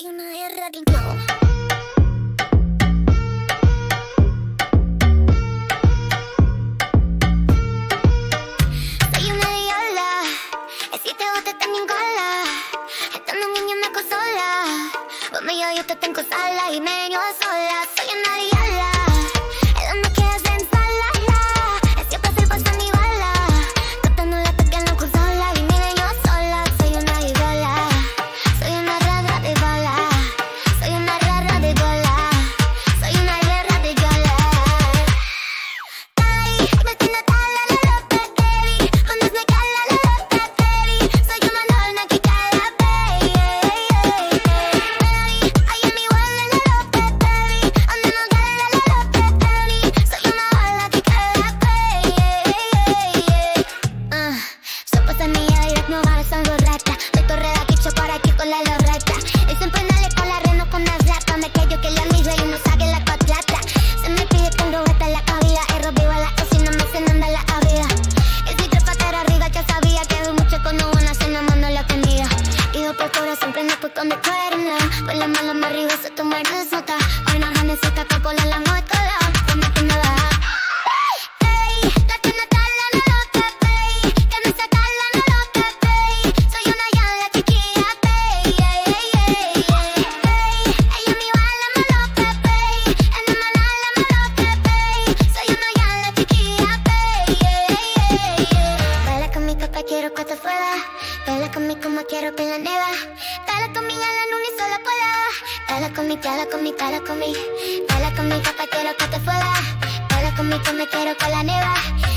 Soy una guerra del globo. Soy una diola, y si te gusta también cola. Estando niña me consola. Conmigo yo te tengo sala y medio sola. Soy una diola, es donde quieras sensuala. Es siempre hacer pasar mi bala. Tratando la toque en la consola y medio sola. Soy una diola, soy una rara de bola. Soy una rara de bola. Soy una guerra de yola. Ay, me tiene tal la loca, baby. Cuando me cala la loca, baby. Soy una nona que cala, baby. Ay, a mi bola la loca, baby. Cuando no cala la loca, baby. Soy una bola que cala, baby. Supuesta mía direct no va a ser correcta. Soy correda que por aquí con la lorreta. Y siempre dale con la reno con las latas. Me callo que la misma y no saque la patlata. Se me pide con rubeta la cabida. Erro viva la cocina, me cenando la avida. Y si te patar arriba, ya sabía que doy mucho con una cena, mano la comida. Y yo por corazón prendo pues con mi cuerno. Pues la mala me arriba se toma el resulta. Hoy no ganes el caca por la motola. Como que me baja. Ey, la tiene tal la loca, baby. Que no se cala la loca, baby. Soy una yala chiquilla, baby. Ella mi bala me loca, baby. En la mala la me loca, baby. Soy una yala chiquilla, baby. Baila conmigo pa' quiero que te fuera. Baila conmigo como quiero que la neva. Baila conmigo a la luna y solo pola. Baila conmigo, baila conmigo, baila conmigo. Baila conmigo pa' quiero que te fuera. Baila conmigo me quiero con la neva.